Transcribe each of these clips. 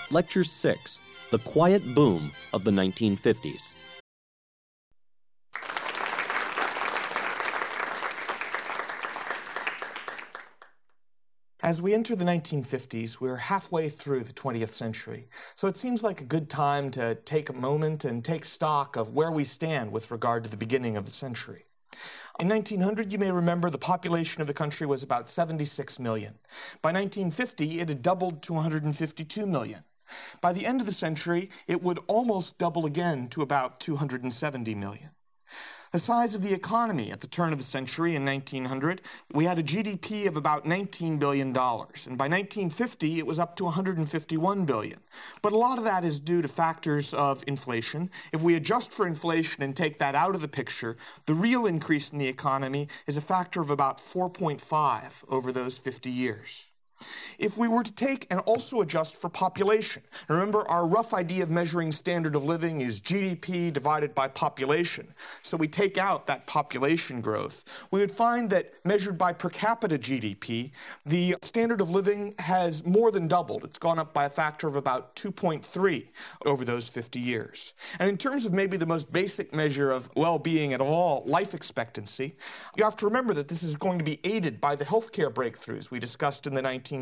Lecture 6, The Quiet Boom of the 1950s. As we enter the 1950s, we're halfway through the 20th century, so it seems like a good time to take a moment and take stock of where we stand with regard to the beginning of the century. In 1900, you may remember the population of the country was about 76 million. By 1950, it had doubled to 152 million. By the end of the century, it would almost double again to about 270 million. The size of the economy at the turn of the century in 1900, we had a GDP of about $19 billion, and by 1950 it was up to $151 billion. But a lot of that is due to factors of inflation. If we adjust for inflation and take that out of the picture, the real increase in the economy is a factor of about 4.5 over those 50 years. If we were to take and also adjust for population, remember our rough idea of measuring standard of living is GDP divided by population, so we take out that population growth, we would find that measured by per capita GDP, the standard of living has more than doubled. It's gone up by a factor of about 2.3 over those 50 years. And in terms of maybe the most basic measure of well-being at all, life expectancy, you have to remember that this is going to be aided by the healthcare breakthroughs we discussed in the 1940s.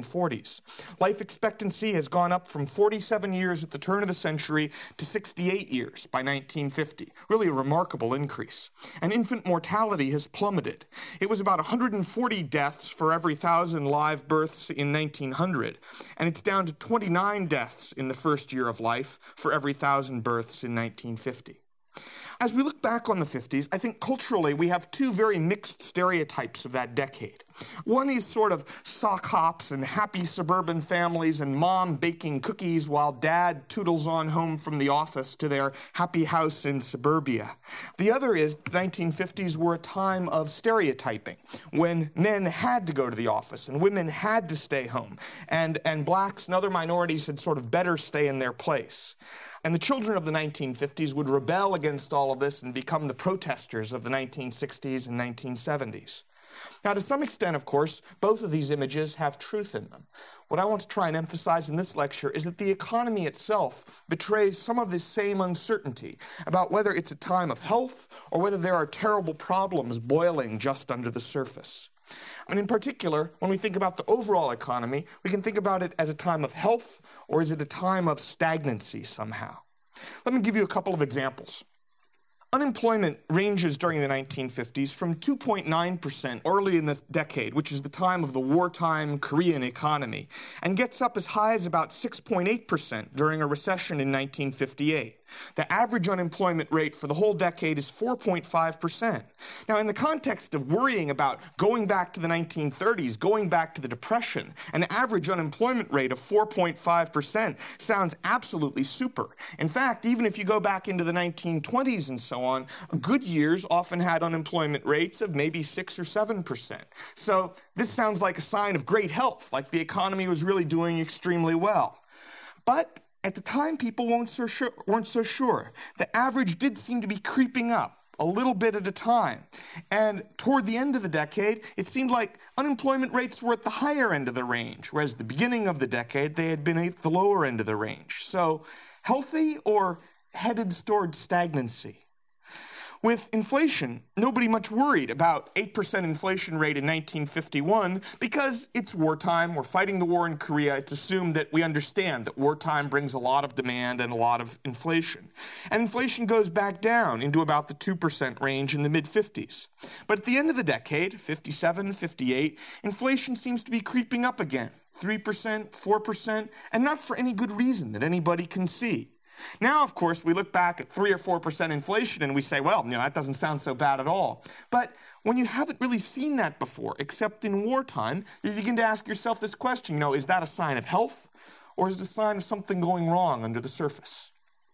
Life expectancy has gone up from 47 years at the turn of the century to 68 years by 1950. Really a remarkable increase. And infant mortality has plummeted. It was about 140 deaths for every 1,000 live births in 1900, and it's down to 29 deaths in the first year of life for every 1,000 births in 1950. As we look back on the 50s, I think culturally we have two very mixed stereotypes of that decade. One is sort of sock hops and happy suburban families and mom baking cookies while dad toodles on home from the office to their happy house in suburbia. The other is the 1950s were a time of stereotyping, when men had to go to the office and women had to stay home, and blacks and other minorities had sort of better stay in their place. And the children of the 1950s would rebel against all of this and become the protesters of the 1960s and 1970s. Now, to some extent, of course, both of these images have truth in them. What I want to try and emphasize in this lecture is that the economy itself betrays some of this same uncertainty about whether it's a time of health or whether there are terrible problems boiling just under the surface. And in particular, when we think about the overall economy, we can think about it as a time of health, or is it a time of stagnancy somehow? Let me give you a couple of examples. Unemployment ranges during the 1950s from 2.9% early in this decade, which is the time of the wartime Korean economy, and gets up as high as about 6.8% during a recession in 1958. The average unemployment rate for the whole decade is 4.5%. Now, in the context of worrying about going back to the 1930s, going back to the Depression, an average unemployment rate of 4.5% sounds absolutely super. In fact, even if you go back into the 1920s and so on, good years often had unemployment rates of maybe 6 or 7%. So this sounds like a sign of great health, like the economy was really doing extremely well. But at the time, people weren't so sure. The average did seem to be creeping up a little bit at a time. And toward the end of the decade, it seemed like unemployment rates were at the higher end of the range, whereas at the beginning of the decade, they had been at the lower end of the range. So healthy or headed toward stagnancy? With inflation, nobody much worried about 8% inflation rate in 1951 because it's wartime, we're fighting the war in Korea, it's assumed that we understand that wartime brings a lot of demand and a lot of inflation. And inflation goes back down into about the 2% range in the mid-50s. But at the end of the decade, 57, 58, inflation seems to be creeping up again, 3%, 4%, and not for any good reason that anybody can see. Now, of course, we look back at 3 or 4% inflation and we say, well, that doesn't sound so bad at all. But when you haven't really seen that before, except in wartime, you begin to ask yourself this question, is that a sign of health or is it a sign of something going wrong under the surface?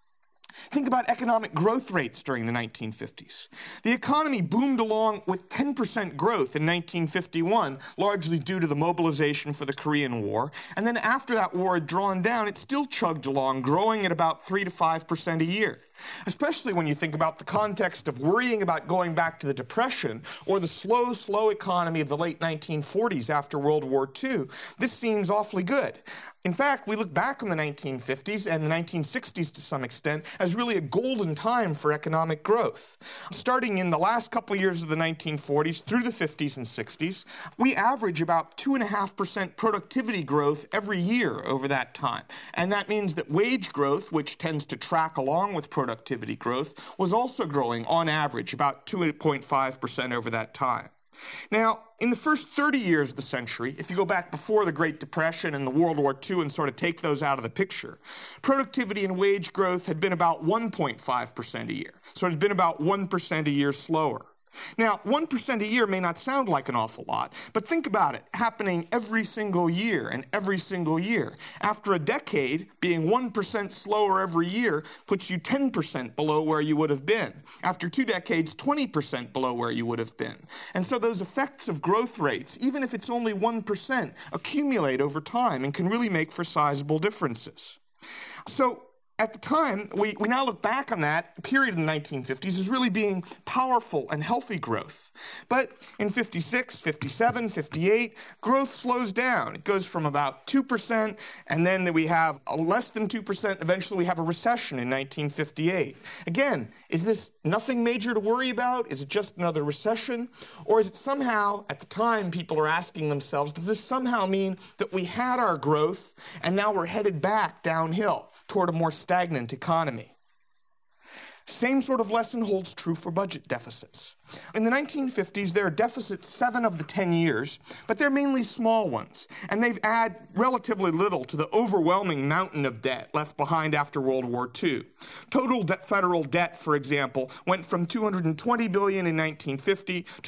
Think about economic growth rates during the 1950s. The economy boomed along with 10% growth in 1951, largely due to the mobilization for the Korean War. And then after that war had drawn down, it still chugged along, growing at about 3 to 5% a year. especially when you think about the context of worrying about going back to the Depression or the slow economy of the late 1940s after World War II. This seems awfully good. In fact, we look back on the 1950s and the 1960s to some extent as really a golden time for economic growth. Starting in the last couple of years of the 1940s through the 50s and 60s, we average about 2.5% productivity growth every year over that time. And that means that wage growth, which tends to track along with productivity growth, was also growing on average about 2.5% over that time. Now, in the first 30 years of the century, if you go back before the Great Depression and the World War II and sort of take those out of the picture, productivity and wage growth had been about 1.5% a year. So it had been about 1% a year slower. Now, 1% a year may not sound like an awful lot, but think about it happening every single year and every single year. After a decade, being 1% slower every year puts you 10% below where you would have been. After 2 decades, 20% below where you would have been. And so those effects of growth rates, even if it's only 1%, accumulate over time and can really make for sizable differences. So, at the time, we now look back on that period in the 1950s as really being powerful and healthy growth. But in 56, 57, 58, growth slows down. It goes from about 2%, and then we have less than 2%. Eventually, we have a recession in 1958. Again, is this nothing major to worry about? Is it just another recession? Or is it somehow, at the time, people are asking themselves, does this somehow mean that we had our growth, and now we're headed back downhill toward a more stagnant economy? Same sort of lesson holds true for budget deficits. In the 1950s, there are deficits 7 of the 10 years, but they're mainly small ones, and they've added relatively little to the overwhelming mountain of debt left behind after World War II. Total federal debt, for example, went from $220 billion in 1950 to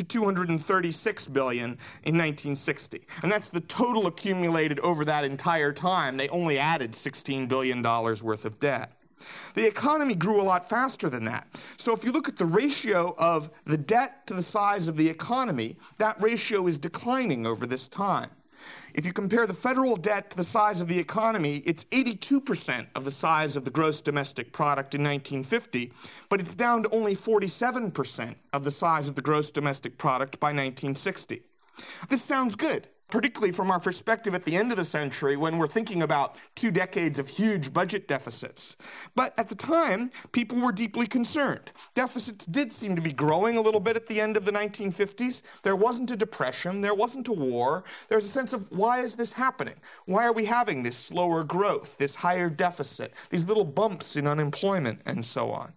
$236 billion in 1960, and that's the total accumulated over that entire time. They only added $16 billion worth of debt. The economy grew a lot faster than that. So if you look at the ratio of the debt to the size of the economy, that ratio is declining over this time. If you compare the federal debt to the size of the economy, it's 82% of the size of the gross domestic product in 1950, but it's down to only 47% of the size of the gross domestic product by 1960. This sounds good, particularly from our perspective at the end of the century when we're thinking about 2 decades of huge budget deficits. But at the time, people were deeply concerned. Deficits did seem to be growing a little bit at the end of the 1950s. There wasn't a depression. There wasn't a war. There's a sense of, why is this happening? Why are we having this slower growth, this higher deficit, these little bumps in unemployment, and so on?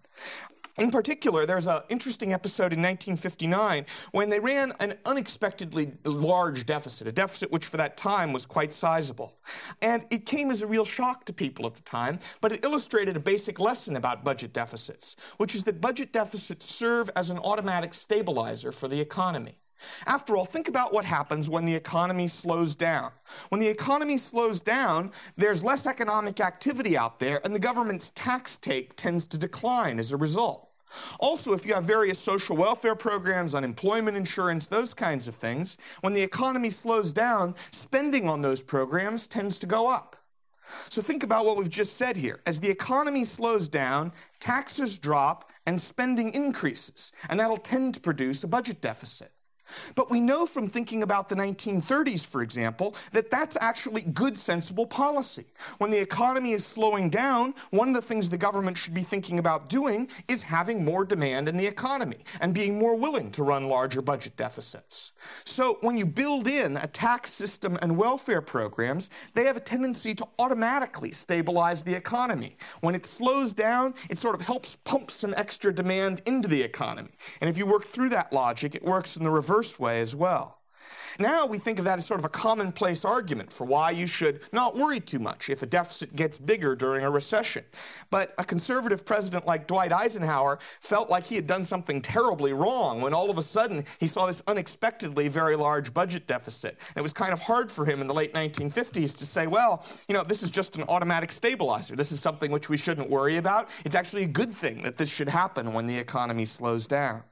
In particular, there's an interesting episode in 1959 when they ran an unexpectedly large deficit, a deficit which for that time was quite sizable. And it came as a real shock to people at the time, but it illustrated a basic lesson about budget deficits, which is that budget deficits serve as an automatic stabilizer for the economy. After all, think about what happens when the economy slows down. When the economy slows down, there's less economic activity out there, and the government's tax take tends to decline as a result. Also, if you have various social welfare programs, unemployment insurance, those kinds of things, when the economy slows down, spending on those programs tends to go up. So think about what we've just said here. As the economy slows down, taxes drop and spending increases, and that'll tend to produce a budget deficit. But we know from thinking about the 1930s, for example, that that's actually good, sensible policy. When the economy is slowing down, one of the things the government should be thinking about doing is having more demand in the economy and being more willing to run larger budget deficits. So when you build in a tax system and welfare programs, they have a tendency to automatically stabilize the economy. When it slows down, it sort of helps pump some extra demand into the economy. And if you work through that logic, it works in the reverse way as well. Now we think of that as sort of a commonplace argument for why you should not worry too much if a deficit gets bigger during a recession. But a conservative president like Dwight Eisenhower felt like he had done something terribly wrong when all of a sudden he saw this unexpectedly very large budget deficit. And it was kind of hard for him in the late 1950s to say, well, this is just an automatic stabilizer. This is something which we shouldn't worry about. It's actually a good thing that this should happen when the economy slows down.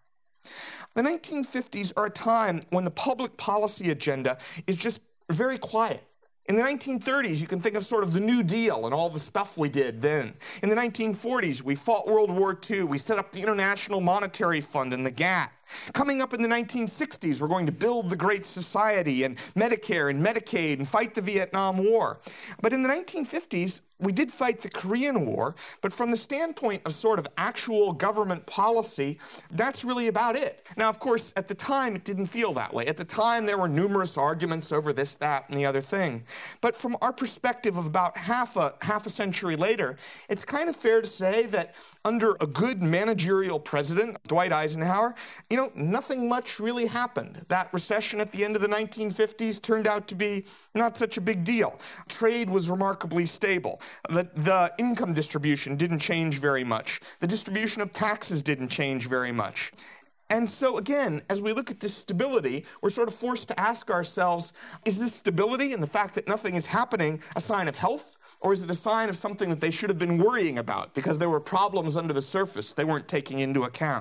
The 1950s are a time when the public policy agenda is just very quiet. In the 1930s, you can think of sort of the New Deal and all the stuff we did then. In the 1940s, we fought World War II. We set up the International Monetary Fund and the GATT. Coming up in the 1960s, we're going to build the Great Society and Medicare and Medicaid and fight the Vietnam War. But in the 1950s, we did fight the Korean War, but from the standpoint of sort of actual government policy, that's really about it. Now, of course, at the time, it didn't feel that way. At the time, there were numerous arguments over this, that, and the other thing. But from our perspective of about half a century later, it's kind of fair to say that under a good managerial president, Dwight Eisenhower, nothing much really happened. That recession at the end of the 1950s turned out to be not such a big deal. Trade was remarkably stable. The income distribution didn't change very much. The distribution of taxes didn't change very much. And so again, as we look at this stability, we're sort of forced to ask ourselves, is this stability and the fact that nothing is happening a sign of health? Or is it a sign of something that they should have been worrying about because there were problems under the surface they weren't taking into account?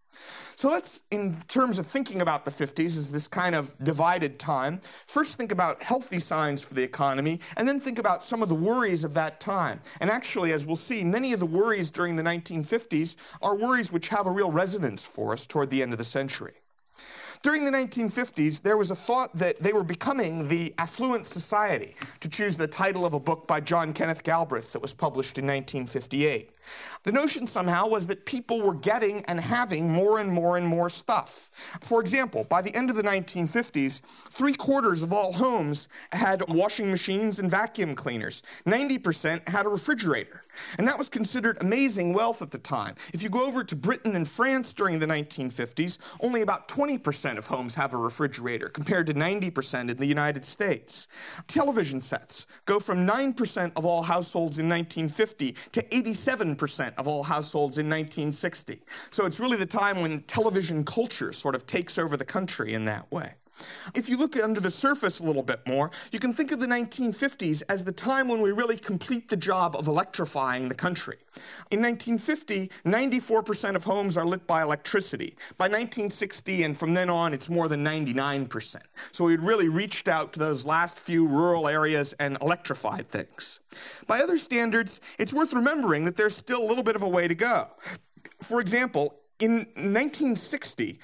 So let's, in terms of thinking about the 50s as this kind of divided time, first think about healthy signs for the economy, and then think about some of the worries of that time. And actually, as we'll see, many of the worries during the 1950s are worries which have a real resonance for us toward the end of the century. During the 1950s, there was a thought that they were becoming the affluent society, to choose the title of a book by John Kenneth Galbraith that was published in 1958. The notion somehow was that people were getting and having more and more and more stuff. For example, by the end of the 1950s, 3/4 of all homes had washing machines and vacuum cleaners. 90% had a refrigerator. And that was considered amazing wealth at the time. If you go over to Britain and France during the 1950s, only about 20% of homes have a refrigerator, compared to 90% in the United States. Television sets go from 9% of all households in 1950 to 87% of all households in 1960. So it's really the time when television culture sort of takes over the country in that way. If you look under the surface a little bit more, you can think of the 1950s as the time when we really complete the job of electrifying the country. In 1950, 94% of homes are lit by electricity. By 1960 and from then on, it's more than 99%. So we'd really reached out to those last few rural areas and electrified things. By other standards, it's worth remembering that there's still a little bit of a way to go. For example, in 1960,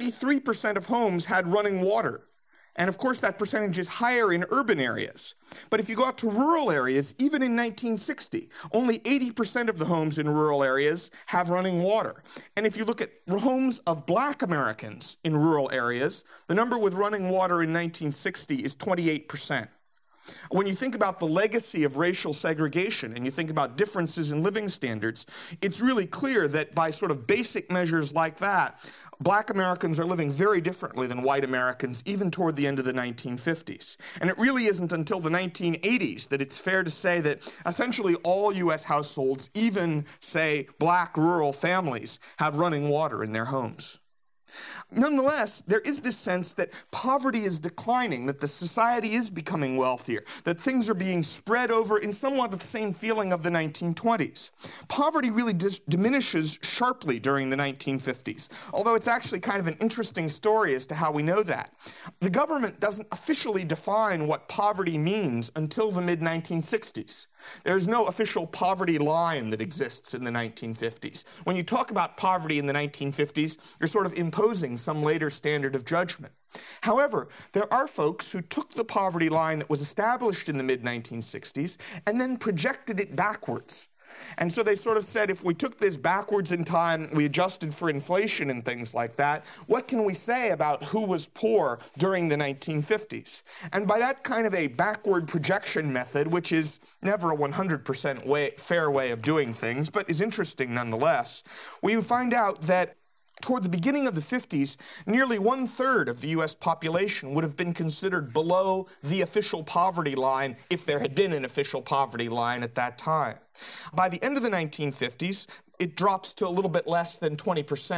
93% of homes had running water. And of course, that percentage is higher in urban areas. But if you go out to rural areas, even in 1960, only 80% of the homes in rural areas have running water. And if you look at homes of Black Americans in rural areas, the number with running water in 1960 is 28%. When you think about the legacy of racial segregation and you think about differences in living standards, it's really clear that by sort of basic measures like that, Black Americans are living very differently than white Americans, even toward the end of the 1950s. And it really isn't until the 1980s that it's fair to say that essentially all U.S. households, even, say, Black rural families, have running water in their homes. Nonetheless, there is this sense that poverty is declining, that the society is becoming wealthier, that things are being spread over in somewhat the same feeling of the 1920s. Poverty really diminishes sharply during the 1950s, although it's actually kind of an interesting story as to how we know that. The government doesn't officially define what poverty means until the mid-1960s. There's no official poverty line that exists in the 1950s. When you talk about poverty in the 1950s, you're sort of imposing some later standard of judgment. However, there are folks who took the poverty line that was established in the mid-1960s and then projected it backwards. And so they sort of said, if we took this backwards in time, we adjusted for inflation and things like that, what can we say about who was poor during the 1950s? And by that kind of a backward projection method, which is never a 100% fair way of doing things, but is interesting nonetheless, we find out that toward the beginning of the 50s, nearly 1/3 of the U.S. population would have been considered below the official poverty line if there had been an official poverty line at that time. By the end of the 1950s, it drops to a little bit less than 20%.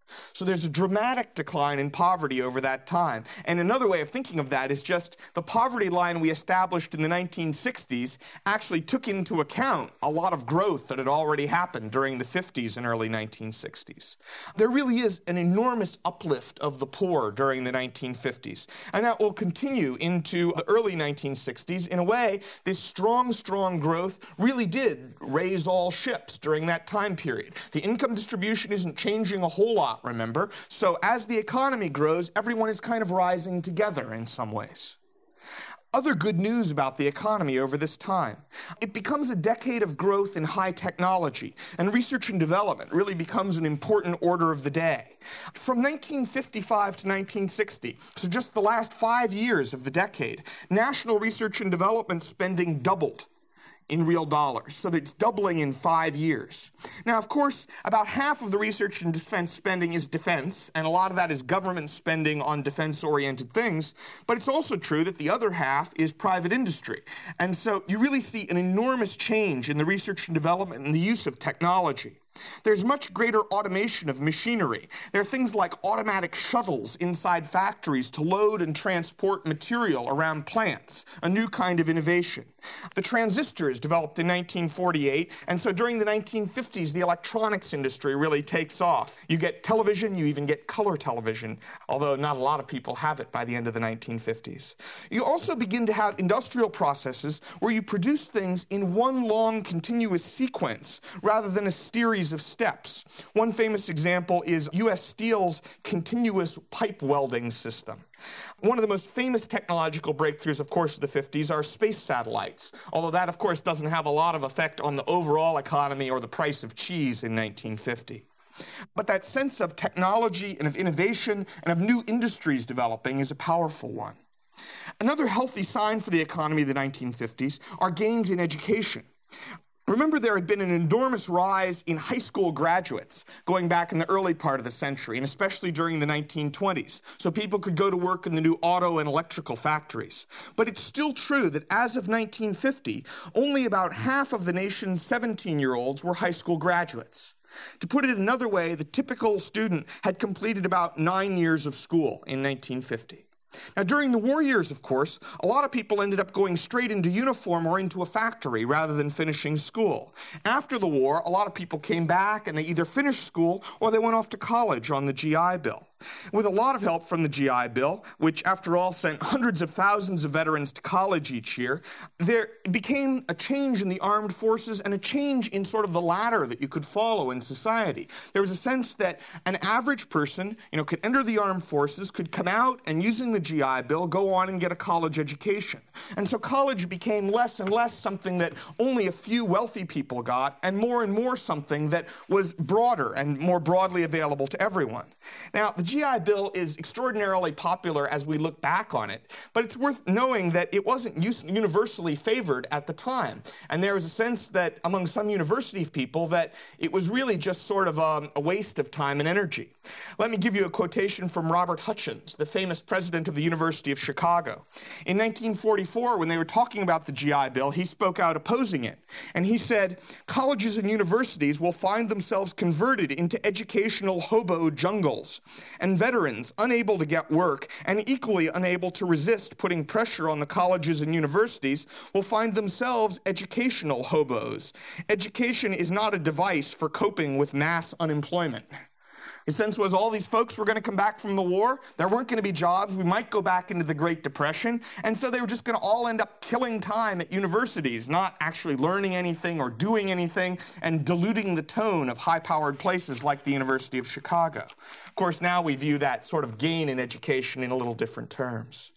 So there's a dramatic decline in poverty over that time. And another way of thinking of that is just the poverty line we established in the 1960s actually took into account a lot of growth that had already happened during the 50s and early 1960s. There really is an enormous uplift of the poor during the 1950s. And that will continue into the early 1960s. In a way, this strong growth really did raise all ships during that time period. The income distribution isn't changing a whole lot, remember? So as the economy grows, everyone is kind of rising together in some ways. Other good news about the economy over this time. It becomes a decade of growth in high technology, and research and development really becomes an important order of the day. From 1955 to 1960, so just the last 5 years of the decade, national research and development spending doubled in real dollars, so that it's doubling in 5 years. Now, of course, about half of the research and defense spending is defense, and a lot of that is government spending on defense-oriented things, but it's also true that the other half is private industry. And so you really see an enormous change in the research and development and the use of technology. There's much greater automation of machinery. There are things like automatic shuttles inside factories to load and transport material around plants, a new kind of innovation. The transistor is developed in 1948, and so during the 1950s, the electronics industry really takes off. You get television, you even get color television, although not a lot of people have it by the end of the 1950s. You also begin to have industrial processes where you produce things in one long continuous sequence rather than a series of steps. One famous example is U.S. Steel's continuous pipe welding system. One of the most famous technological breakthroughs, of course, of the 50s are space satellites, although that, of course, doesn't have a lot of effect on the overall economy or the price of cheese in 1950. But that sense of technology and of innovation and of new industries developing is a powerful one. Another healthy sign for the economy of the 1950s are gains in education. Remember, there had been an enormous rise in high school graduates going back in the early part of the century, and especially during the 1920s, so people could go to work in the new auto and electrical factories. But it's still true that as of 1950, only about half of the nation's 17-year-olds were high school graduates. To put it another way, the typical student had completed about 9 years of school in 1950. Now, during the war years, of course, a lot of people ended up going straight into uniform or into a factory rather than finishing school. After the war, a lot of people came back and they either finished school or they went off to college on the GI Bill. With a lot of help from the GI Bill, which after all sent hundreds of thousands of veterans to college each year, there became a change in the armed forces and a change in sort of the ladder that you could follow in society. There was a sense that an average person, could enter the armed forces, could come out and using the GI Bill go on and get a college education. And so college became less and less something that only a few wealthy people got and more something that was broader and more broadly available to everyone. Now, the GI Bill is extraordinarily popular as we look back on it, but it's worth knowing that it wasn't universally favored at the time. And there was a sense that among some university people that it was really just sort of a waste of time and energy. Let me give you a quotation from Robert Hutchins, the famous president of the University of Chicago. In 1944, when they were talking about the GI Bill, he spoke out opposing it. And he said, "Colleges and universities will find themselves converted into educational hobo jungles, and veterans unable to get work and equally unable to resist putting pressure on the colleges and universities will find themselves educational hobos. Education is not a device for coping with mass unemployment." His sense was all these folks were going to come back from the war. There weren't going to be jobs. We might go back into the Great Depression. And so they were just going to all end up killing time at universities, not actually learning anything or doing anything, and diluting the tone of high-powered places like the University of Chicago. Of course, now we view that sort of gain in education in a little different terms.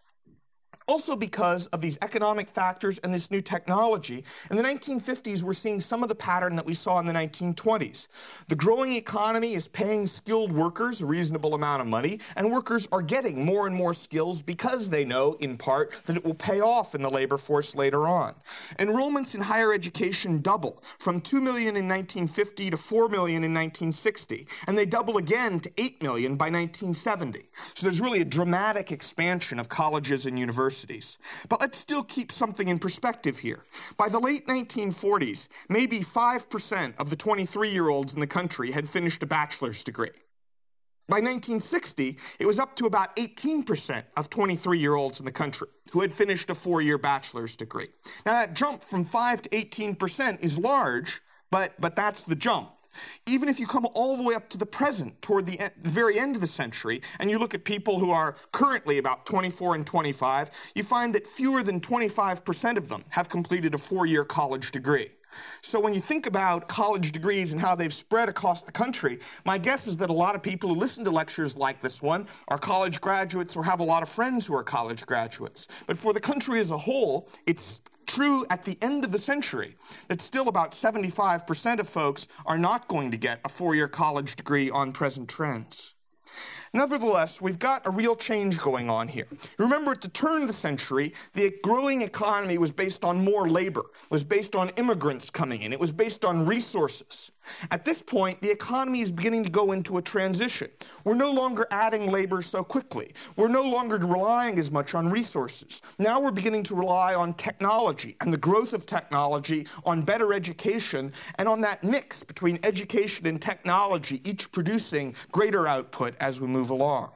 Also because of these economic factors and this new technology, in the 1950s, we're seeing some of the pattern that we saw in the 1920s. The growing economy is paying skilled workers a reasonable amount of money, and workers are getting more and more skills because they know, in part, that it will pay off in the labor force later on. Enrollments in higher education double, from 2 million in 1950 to 4 million in 1960, and they double again to 8 million by 1970. So there's really a dramatic expansion of colleges and universities. But let's still keep something in perspective here. By the late 1940s, maybe 5% of the 23-year-olds in the country had finished a bachelor's degree. By 1960, it was up to about 18% of 23-year-olds in the country who had finished a 4-year bachelor's degree. Now, that jump from 5 to 18% is large, but that's the jump. Even if you come all the way up to the present, toward the very end of the century, and you look at people who are currently about 24 and 25, you find that fewer than 25% of them have completed a 4-year college degree. So when you think about college degrees and how they've spread across the country, my guess is that a lot of people who listen to lectures like this one are college graduates or have a lot of friends who are college graduates. But for the country as a whole, it's true at the end of the century that still about 75% of folks are not going to get a 4-year college degree on present trends. Nevertheless, we've got a real change going on here. Remember, at the turn of the century, the growing economy was based on more labor, was based on immigrants coming in, it was based on resources. At this point, the economy is beginning to go into a transition. We're no longer adding labor so quickly. We're no longer relying as much on resources. Now we're beginning to rely on technology and the growth of technology, on better education, and on that mix between education and technology, each producing greater output as we move along.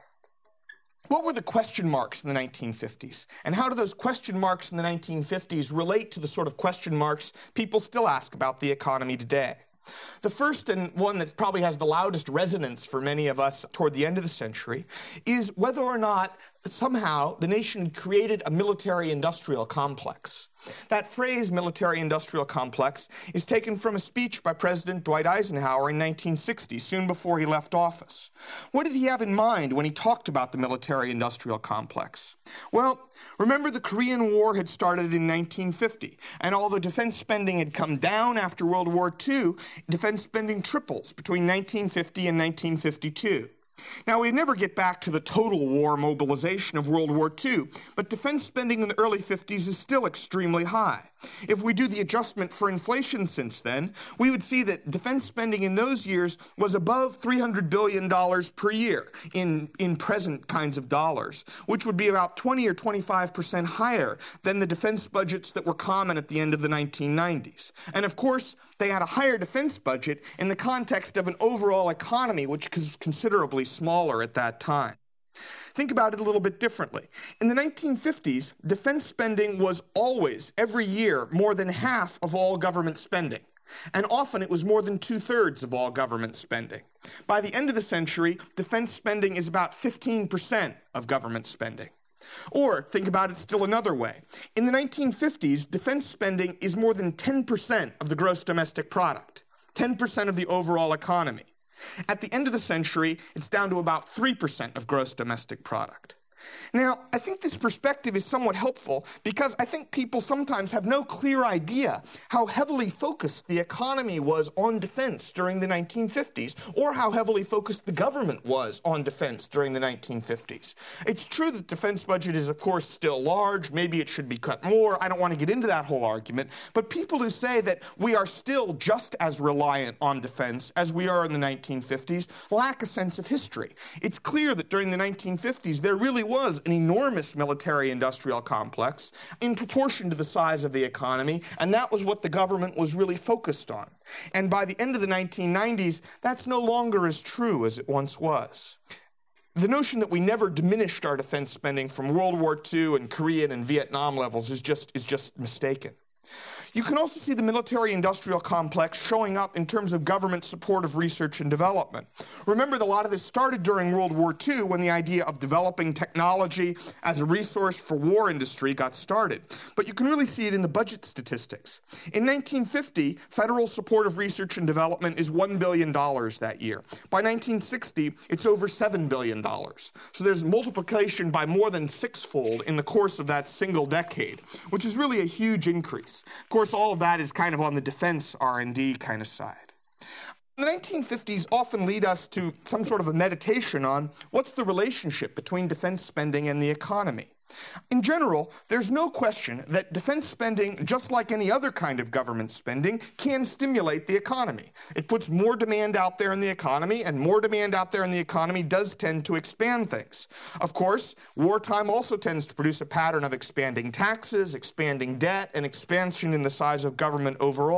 What were the question marks in the 1950s? And how do those question marks in the 1950s relate to the sort of question marks people still ask about the economy today? The first, and one that probably has the loudest resonance for many of us toward the end of the century, is whether or not somehow the nation created a military-industrial complex. That phrase, military-industrial complex, is taken from a speech by President Dwight Eisenhower in 1960, soon before he left office. What did he have in mind when he talked about the military-industrial complex? Well, remember the Korean War had started in 1950, and although defense spending had come down after World War II, defense spending triples between 1950 and 1952. Now, we'd never get back to the total war mobilization of World War II, but defense spending in the early 50s is still extremely high. If we do the adjustment for inflation since then, we would see that defense spending in those years was above $300 billion per year in present kinds of dollars, which would be about 20 or 25% higher than the defense budgets that were common at the end of the 1990s. And of course, they had a higher defense budget in the context of an overall economy which was considerably smaller at that time. Think about it a little bit differently. In the 1950s, defense spending was always, every year, more than half of all government spending. And often it was more than 2/3 of all government spending. By the end of the century, defense spending is about 15% of government spending. Or think about it still another way. In the 1950s, defense spending is more than 10% of the gross domestic product, 10% of the overall economy. At the end of the century, it's down to about 3% of gross domestic product. Now, I think this perspective is somewhat helpful because I think people sometimes have no clear idea how heavily focused the economy was on defense during the 1950s, or how heavily focused the government was on defense during the 1950s. It's true that the defense budget is, of course, still large. Maybe it should be cut more. I don't want to get into that whole argument. But people who say that we are still just as reliant on defense as we are in the 1950s lack a sense of history. It's clear that during the 1950s there really was an enormous military-industrial complex in proportion to the size of the economy, and that was what the government was really focused on. And by the end of the 1990s, that's no longer as true as it once was. The notion that we never diminished our defense spending from World War II and Korean and Vietnam levels is just mistaken. You can also see the military-industrial complex showing up in terms of government support of research and development. Remember that a lot of this started during World War II when the idea of developing technology as a resource for war industry got started. But you can really see it in the budget statistics. In 1950, federal support of research and development is $1 billion that year. By 1960, it's over $7 billion. So there's multiplication by more than sixfold in the course of that single decade, which is really a huge increase. Of course, all of that is kind of on the defense R&D kind of side. The 1950s often lead us to some sort of a meditation on what's the relationship between defense spending and the economy. In general, there's no question that defense spending, just like any other kind of government spending, can stimulate the economy. It puts more demand out there in the economy, and more demand out there in the economy does tend to expand things. Of course, wartime also tends to produce a pattern of expanding taxes, expanding debt, and expansion in the size of government overall.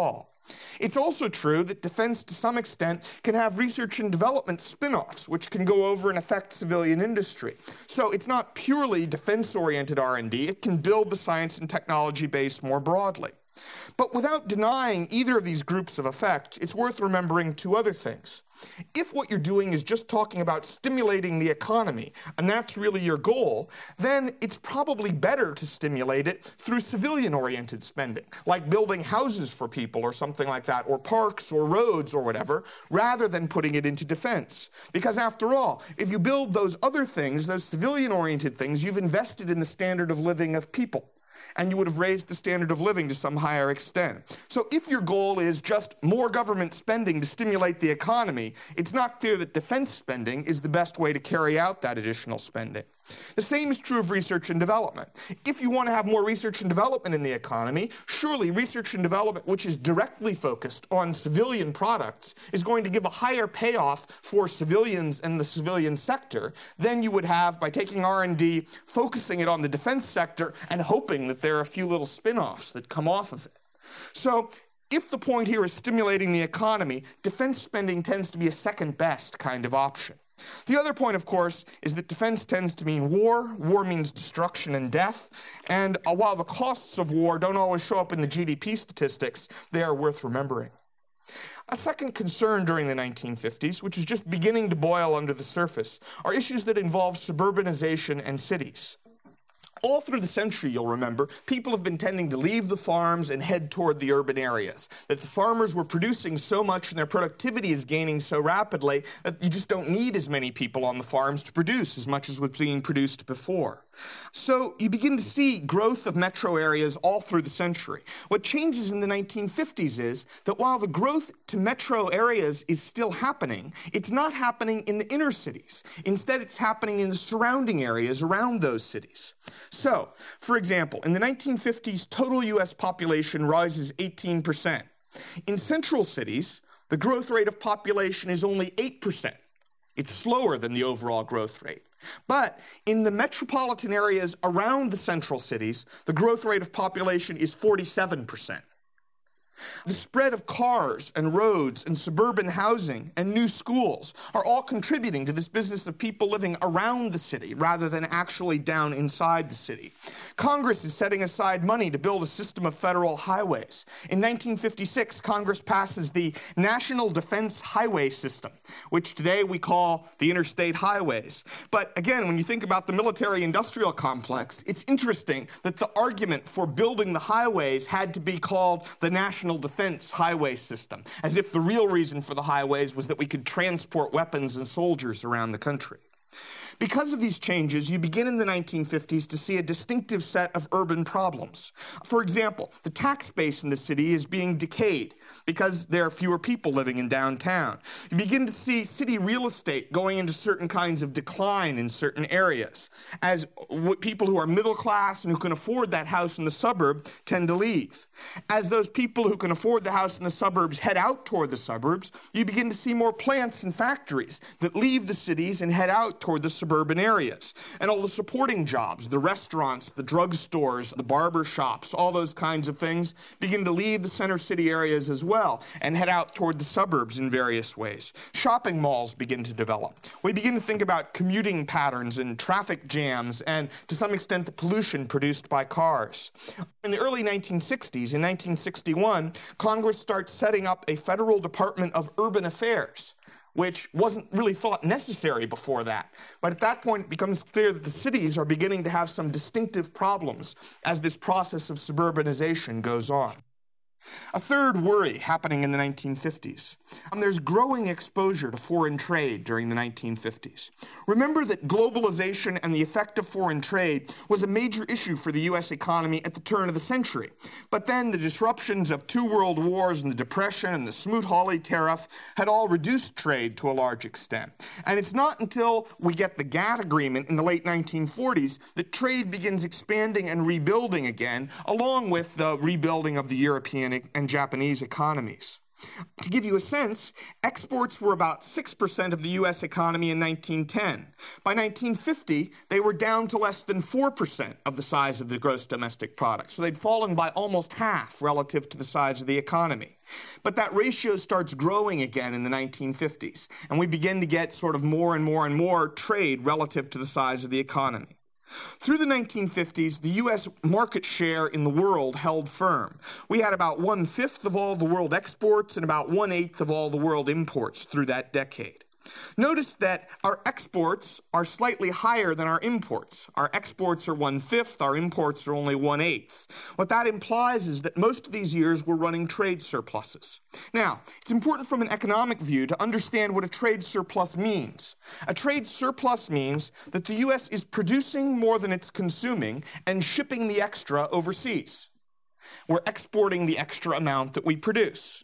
It's also true that defense, to some extent, can have research and development spin-offs, which can go over and affect civilian industry. So it's not purely defense-oriented R&D. It can build the science and technology base more broadly. But without denying either of these groups of effect, it's worth remembering two other things. If what you're doing is just talking about stimulating the economy, and that's really your goal, then it's probably better to stimulate it through civilian-oriented spending, like building houses for people or something like that, or parks or roads or whatever, rather than putting it into defense. Because after all, if you build those other things, those civilian-oriented things, you've invested in the standard of living of people, and you would have raised the standard of living to some higher extent. So if your goal is just more government spending to stimulate the economy, it's not clear that defense spending is the best way to carry out that additional spending. The same is true of research and development. If you want to have more research and development in the economy, surely research and development, which is directly focused on civilian products, is going to give a higher payoff for civilians and the civilian sector than you would have by taking R&D, focusing it on the defense sector, and hoping that there are a few little spin-offs that come off of it. So if the point here is stimulating the economy, defense spending tends to be a second-best kind of option. The other point, of course, is that defense tends to mean war. War means destruction and death. And while the costs of war don't always show up in the GDP statistics, they are worth remembering. A second concern during the 1950s, which is just beginning to boil under the surface, are issues that involve suburbanization and cities. All through the century, you'll remember, people have been tending to leave the farms and head toward the urban areas. That the farmers were producing so much and their productivity is gaining so rapidly that you just don't need as many people on the farms to produce as much as was being produced before. So you begin to see growth of metro areas all through the century. What changes in the 1950s is that while the growth to metro areas is still happening, it's not happening in the inner cities. Instead, it's happening in the surrounding areas around those cities. So, for example, in the 1950s, total U.S. population rises 18%. In central cities, the growth rate of population is only 8%. It's slower than the overall growth rate. But in the metropolitan areas around the central cities, the growth rate of population is 47%. The spread of cars and roads and suburban housing and new schools are all contributing to this business of people living around the city rather than actually down inside the city. Congress is setting aside money to build a system of federal highways. In 1956, Congress passes the National Defense Highway System, which today we call the interstate highways. But again, when you think about the military-industrial complex, it's interesting that the argument for building the highways had to be called the National Defense Highway System, as if the real reason for the highways was that we could transport weapons and soldiers around the country. Because of these changes, you begin in the 1950s to see a distinctive set of urban problems. For example, the tax base in the city is being decayed because there are fewer people living in downtown. You begin to see city real estate going into certain kinds of decline in certain areas, as people who are middle class and who can afford that house in the suburb tend to leave. As those people who can afford the house in the suburbs head out toward the suburbs, you begin to see more plants and factories that leave the cities and head out toward the suburban areas. And all the supporting jobs, the restaurants, the drugstores, the barber shops, all those kinds of things begin to leave the center city areas as well and head out toward the suburbs in various ways. Shopping malls begin to develop. We begin to think about commuting patterns and traffic jams and, to some extent, the pollution produced by cars. In the early 1960s, in 1961, Congress starts setting up a federal Department of Urban Affairs, which wasn't really thought necessary before that. But at that point, it becomes clear that the cities are beginning to have some distinctive problems as this process of suburbanization goes on. A third worry happening in the 1950s. There's growing exposure to foreign trade during the 1950s. Remember that globalization and the effect of foreign trade was a major issue for the U.S. economy at the turn of the century. But then the disruptions of 2 world wars and the Depression and the Smoot-Hawley tariff had all reduced trade to a large extent. And it's not until we get the GATT agreement in the late 1940s that trade begins expanding and rebuilding again, along with the rebuilding of the European and Japanese economies. To give you a sense, exports were about 6% of the U.S. economy in 1910. By 1950, they were down to less than 4% of the size of the gross domestic product. So they'd fallen by almost half relative to the size of the economy. But that ratio starts growing again in the 1950s, and we begin to get sort of more and more and more trade relative to the size of the economy. Through the 1950s, the U.S. market share in the world held firm. We had about 1/5 of all the world exports and about 1/8 of all the world imports through that decade. Notice that our exports are slightly higher than our imports. Our exports are 1/5, our imports are only 1/8. What that implies is that most of these years we're running trade surpluses. Now, it's important from an economic view to understand what a trade surplus means. A trade surplus means that the U.S. is producing more than it's consuming and shipping the extra overseas. We're exporting the extra amount that we produce.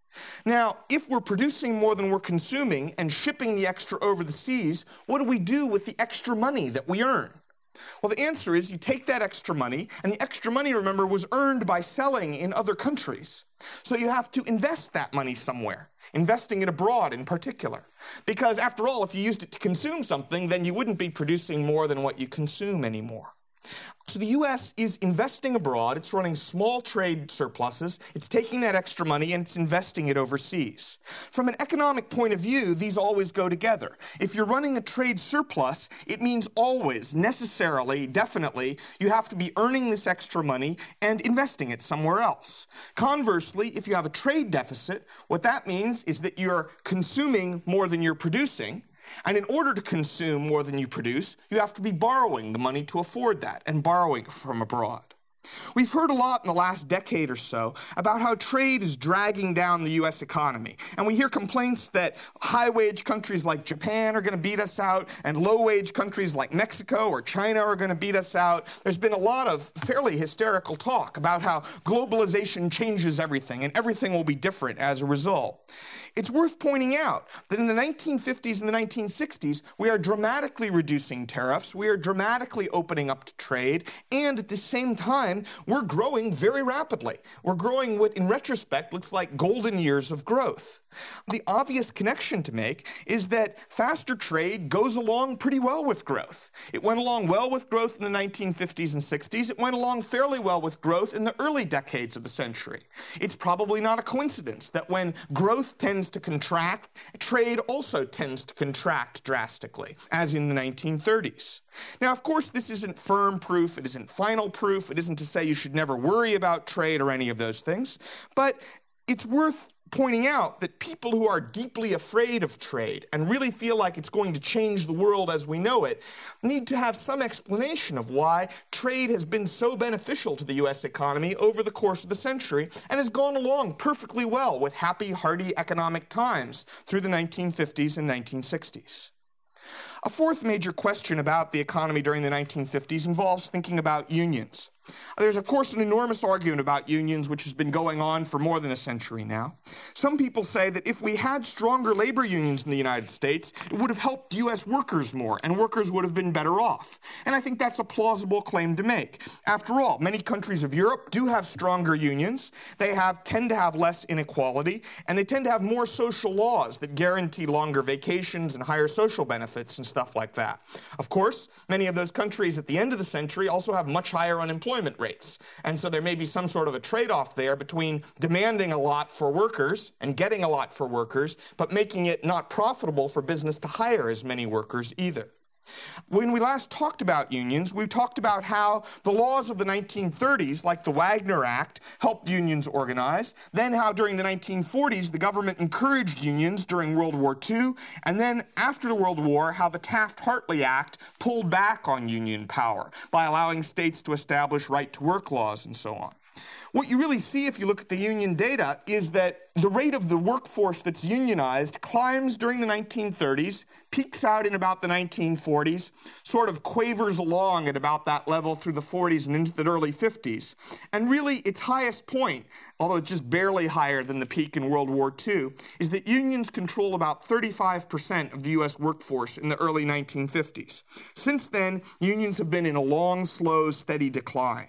Now, if we're producing more than we're consuming and shipping the extra over the seas, what do we do with the extra money that we earn? Well, the answer is you take that extra money, and the extra money, remember, was earned by selling in other countries. So you have to invest that money somewhere, investing it abroad in particular. Because after all, if you used it to consume something, then you wouldn't be producing more than what you consume anymore. So the U.S. is investing abroad, it's running small trade surpluses, it's taking that extra money and it's investing it overseas. From an economic point of view, these always go together. If you're running a trade surplus, it means always, necessarily, definitely, you have to be earning this extra money and investing it somewhere else. Conversely, if you have a trade deficit, what that means is that you're consuming more than you're producing. And in order to consume more than you produce, you have to be borrowing the money to afford that and borrowing from abroad. We've heard a lot in the last decade or so about how trade is dragging down the U.S. economy. And we hear complaints that high-wage countries like Japan are going to beat us out, and low-wage countries like Mexico or China are going to beat us out. There's been a lot of fairly hysterical talk about how globalization changes everything, and everything will be different as a result. It's worth pointing out that in the 1950s and the 1960s, we are dramatically reducing tariffs, we are dramatically opening up to trade, and at the same time, we're growing very rapidly. We're growing what, in retrospect, looks like golden years of growth. The obvious connection to make is that faster trade goes along pretty well with growth. It went along well with growth in the 1950s and 60s. It went along fairly well with growth in the early decades of the century. It's probably not a coincidence that when growth tends to contract, trade also tends to contract drastically, as in the 1930s. Now, of course, this isn't firm proof, it isn't final proof, it isn't to say you should never worry about trade or any of those things, but it's worth pointing out that people who are deeply afraid of trade and really feel like it's going to change the world as we know it need to have some explanation of why trade has been so beneficial to the U.S. economy over the course of the century and has gone along perfectly well with happy, hearty economic times through the 1950s and 1960s. A fourth major question about the economy during the 1950s involves thinking about unions. There's, of course, an enormous argument about unions which has been going on for more than a century now. Some people say that if we had stronger labor unions in the United States, it would have helped U.S. workers more, and workers would have been better off. And I think that's a plausible claim to make. After all, many countries of Europe do have stronger unions. They tend to have less inequality, and they tend to have more social laws that guarantee longer vacations and higher social benefits and stuff like that. Of course, many of those countries at the end of the century also have much higher unemployment rates. And so there may be some sort of a trade-off there between demanding a lot for workers and getting a lot for workers, but making it not profitable for business to hire as many workers either. When we last talked about unions, we talked about how the laws of the 1930s, like the Wagner Act, helped unions organize, then how during the 1940s the government encouraged unions during World War II, and then after the World War, how the Taft-Hartley Act pulled back on union power by allowing states to establish right-to-work laws and so on. What you really see if you look at the union data is that the rate of the workforce that's unionized climbs during the 1930s, peaks out in about the 1940s, sort of quavers along at about that level through the 40s and into the early 50s. And really its highest point, although it's just barely higher than the peak in World War II, is that unions control about 35% of the U.S. workforce in the early 1950s. Since then, unions have been in a long, slow, steady decline.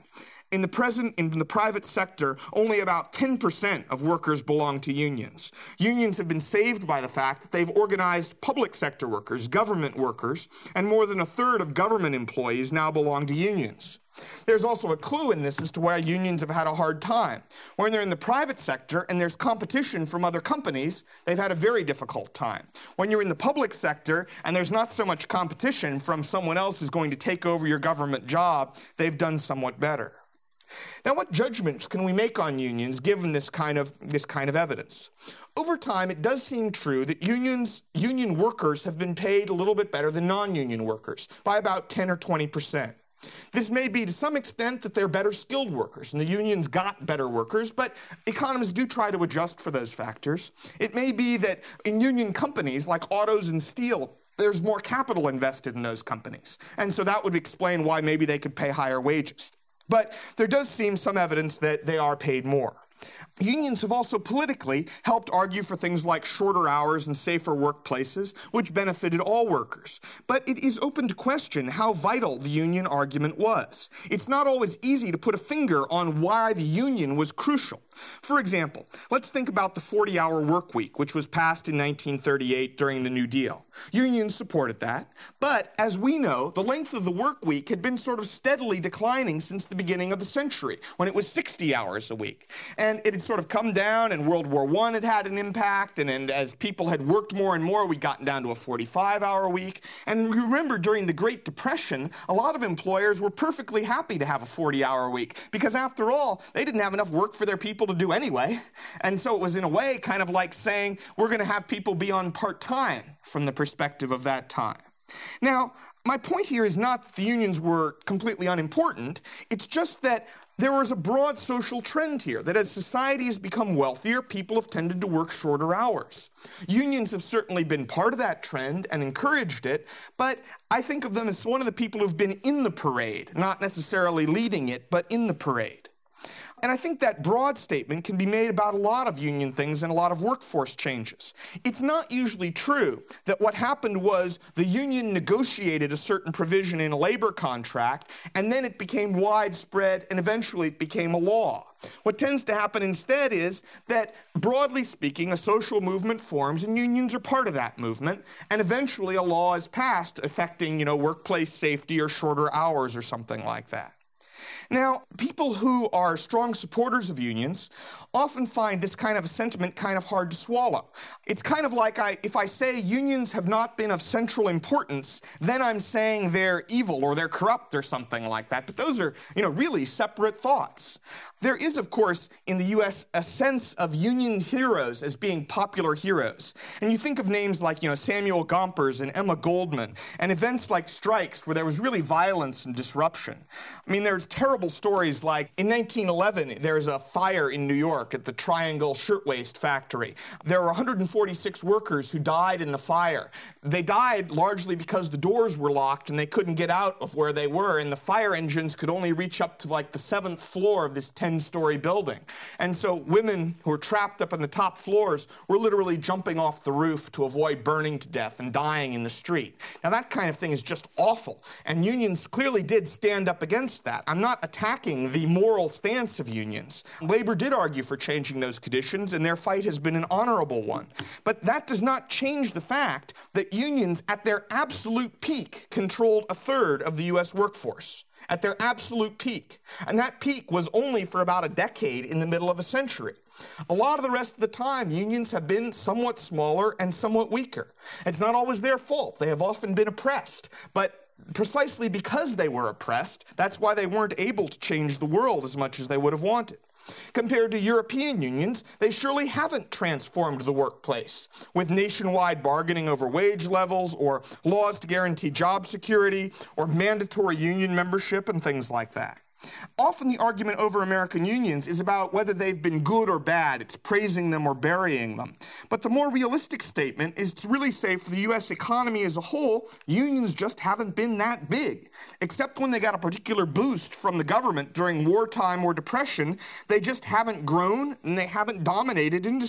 in the private sector, only about 10% of workers belong to unions. Unions have been saved by the fact that they've organized public sector workers, government workers, and more than a third of government employees now belong to unions. There's also a clue in this as to why unions have had a hard time. When they're in the private sector and there's competition from other companies, they've had a very difficult time. When you're in the public sector and there's not so much competition from someone else who's going to take over your government job, they've done somewhat better. Now, what judgments can we make on unions given this kind of evidence? Over time, it does seem true that union workers have been paid a little bit better than non-union workers, by about 10 or 20%. This may be to some extent that they're better skilled workers, and the unions got better workers, but economists do try to adjust for those factors. It may be that in union companies like autos and steel, there's more capital invested in those companies, and so that would explain why maybe they could pay higher wages. But there does seem some evidence that they are paid more. Unions have also politically helped argue for things like shorter hours and safer workplaces, which benefited all workers. But it is open to question how vital the union argument was. It's not always easy to put a finger on why the union was crucial. For example, let's think about the 40-hour work week, which was passed in 1938 during the New Deal. Unions supported that, but as we know, the length of the work week had been sort of steadily declining since the beginning of the century, when it was 60 hours a week. And it had sort of come down, and World War I had an impact, and as people had worked more and more, we'd gotten down to a 45-hour week. And remember, during the Great Depression, a lot of employers were perfectly happy to have a 40-hour week, because after all, they didn't have enough work for their people to do anyway. And so it was in a way kind of like saying, we're going to have people be on part-time from the perspective of that time. Now, my point here is not that the unions were completely unimportant. It's just that there was a broad social trend here, that as society has become wealthier, people have tended to work shorter hours. Unions have certainly been part of that trend and encouraged it, but I think of them as one of the people who've been in the parade, not necessarily leading it, but in the parade. And I think that broad statement can be made about a lot of union things and a lot of workforce changes. It's not usually true that what happened was the union negotiated a certain provision in a labor contract, and then it became widespread, and eventually it became a law. What tends to happen instead is that, broadly speaking, a social movement forms, and unions are part of that movement, and eventually a law is passed affecting, workplace safety or shorter hours or something like that. Now, people who are strong supporters of unions often find this kind of a sentiment kind of hard to swallow. It's kind of like if I say unions have not been of central importance, then I'm saying they're evil or they're corrupt or something like that. But those are, really separate thoughts. There is, of course, in the U.S. a sense of union heroes as being popular heroes. And you think of names like, Samuel Gompers and Emma Goldman, and events like strikes where there was really violence and disruption. I mean, there's terrible stories like in 1911, there's a fire in New York at the Triangle Shirtwaist Factory. There were 146 workers who died in the fire. They died largely because the doors were locked and they couldn't get out of where they were, and the fire engines could only reach up to like the 7th floor of this 10-story building. And so women who were trapped up in the top floors were literally jumping off the roof to avoid burning to death and dying in the street. Now that kind of thing is just awful, and unions clearly did stand up against that. I'm not attacking the moral stance of unions. Labor did argue for changing those conditions, and their fight has been an honorable one. But that does not change the fact that unions at their absolute peak controlled a third of the U.S. workforce. At their absolute peak. And that peak was only for about a decade in the middle of a century. A lot of the rest of the time, unions have been somewhat smaller and somewhat weaker. It's not always their fault. They have often been oppressed. But precisely because they were oppressed, that's why they weren't able to change the world as much as they would have wanted. Compared to European unions, they surely haven't transformed the workplace, with nationwide bargaining over wage levels, or laws to guarantee job security, or mandatory union membership and things like that. Often the argument over American unions is about whether they've been good or bad. It's praising them or burying them. But the more realistic statement is to really say for the U.S. economy as a whole, unions just haven't been that big. Except when they got a particular boost from the government during wartime or depression, they just haven't grown and they haven't dominated industry.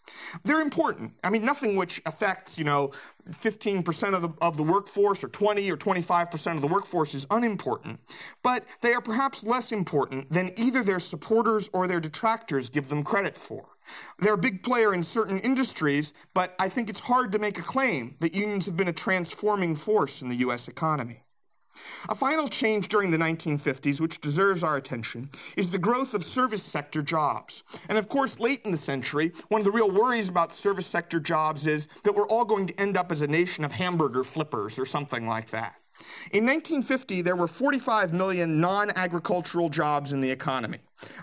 They're important. I mean, nothing which affects, 15% of the workforce or 20 or 25% of the workforce is unimportant, but they are perhaps less important than either their supporters or their detractors give them credit for. They're a big player in certain industries, but I think it's hard to make a claim that unions have been a transforming force in the U.S. economy. A final change during the 1950s, which deserves our attention, is the growth of service sector jobs. And of course, late in the century, one of the real worries about service sector jobs is that we're all going to end up as a nation of hamburger flippers or something like that. In 1950, there were 45 million non-agricultural jobs in the economy.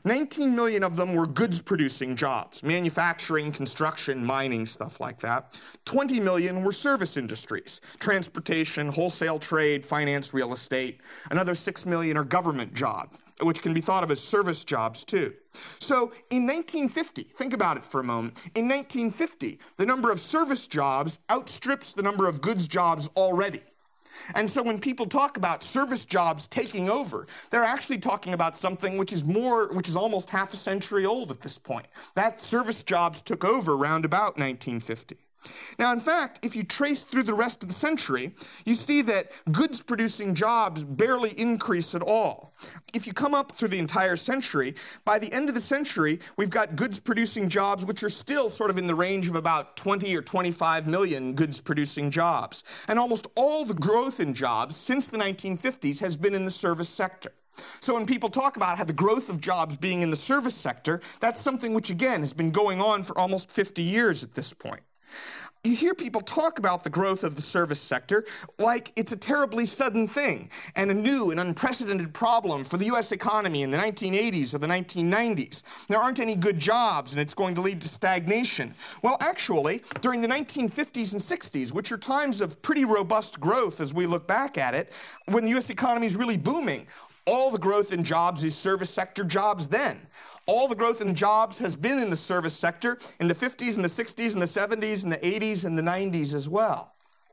19 million of them were goods-producing jobs, manufacturing, construction, mining, stuff like that. 20 million were service industries, transportation, wholesale trade, finance, real estate. Another 6 million are government jobs, which can be thought of as service jobs too. So in 1950, think about it for a moment, in 1950, the number of service jobs outstrips the number of goods jobs already. And so when people talk about service jobs taking over, they're actually talking about something which is almost half a century old at this point. That service jobs took over round about 1950. Now, in fact, if you trace through the rest of the century, you see that goods-producing jobs barely increase at all. If you come up through the entire century, by the end of the century, we've got goods-producing jobs which are still sort of in the range of about 20 or 25 million goods-producing jobs. And almost all the growth in jobs since the 1950s has been in the service sector. So when people talk about how the growth of jobs being in the service sector, that's something which, again, has been going on for almost 50 years at this point. You hear people talk about the growth of the service sector like it's a terribly sudden thing and a new and unprecedented problem for the U.S. economy in the 1980s or the 1990s. There aren't any good jobs and it's going to lead to stagnation. Well, actually, during the 1950s and 60s, which are times of pretty robust growth as we look back at it, when the U.S. economy is really booming, all the growth in jobs is service sector jobs then. All the growth in jobs has been in the service sector in the 50s and the 60s and the 70s and the 80s and the 90s as well.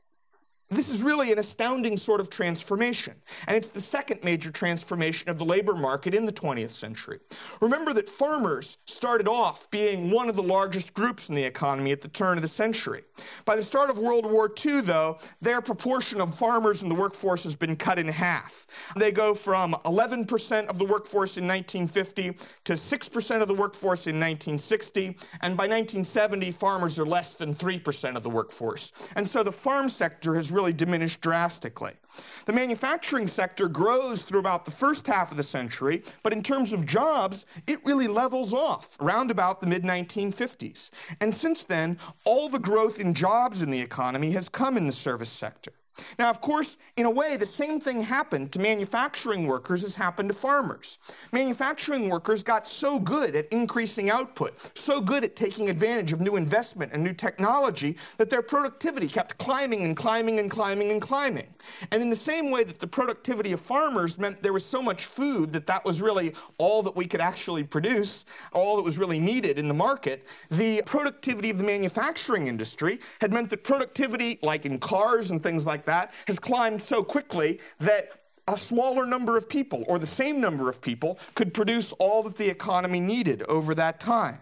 This is really an astounding sort of transformation, and it's the second major transformation of the labor market in the 20th century. Remember that farmers started off being one of the largest groups in the economy at the turn of the century. By the start of World War II, though, their proportion of farmers in the workforce has been cut in half. They go from 11% of the workforce in 1950 to 6% of the workforce in 1960, and by 1970, farmers are less than 3% of the workforce. And so the farm sector has really diminished drastically. The manufacturing sector grows through about the first half of the century, but in terms of jobs, it really levels off around about the mid-1950s. And since then, all the growth in jobs in the economy has come in the service sector. Now, of course, in a way, the same thing happened to manufacturing workers as happened to farmers. Manufacturing workers got so good at increasing output, so good at taking advantage of new investment and new technology, that their productivity kept climbing and climbing and climbing and climbing. And in the same way that the productivity of farmers meant there was so much food that was really all that we could actually produce, all that was really needed in the market, the productivity of the manufacturing industry had meant that productivity, like in cars and things like that, has climbed so quickly that a smaller number of people, or the same number of people, could produce all that the economy needed over that time.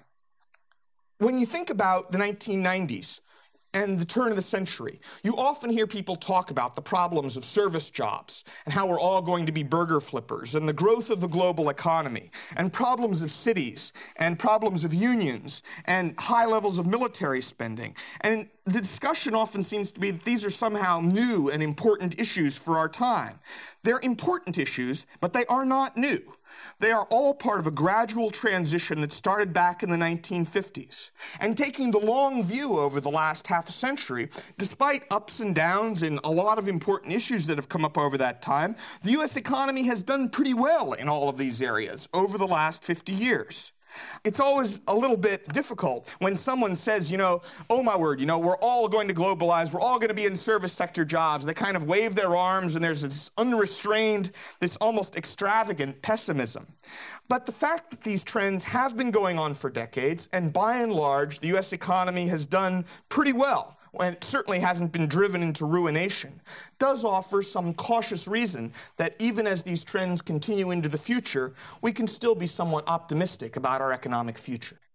When you think about the 1990s, and the turn of the century, you often hear people talk about the problems of service jobs and how we're all going to be burger flippers and the growth of the global economy and problems of cities and problems of unions and high levels of military spending. And the discussion often seems to be that these are somehow new and important issues for our time. They're important issues, but they are not new. They are all part of a gradual transition that started back in the 1950s. And taking the long view over the last half a century, despite ups and downs in a lot of important issues that have come up over that time, the U.S. economy has done pretty well in all of these areas over the last 50 years. It's always a little bit difficult when someone says, oh my word, we're all going to globalize, we're all going to be in service sector jobs. They kind of wave their arms and there's this unrestrained, this almost extravagant pessimism. But the fact that these trends have been going on for decades, and by and large, the U.S. economy has done pretty well, and it certainly hasn't been driven into ruination, does offer some cautious reason that even as these trends continue into the future, we can still be somewhat optimistic about our economic future.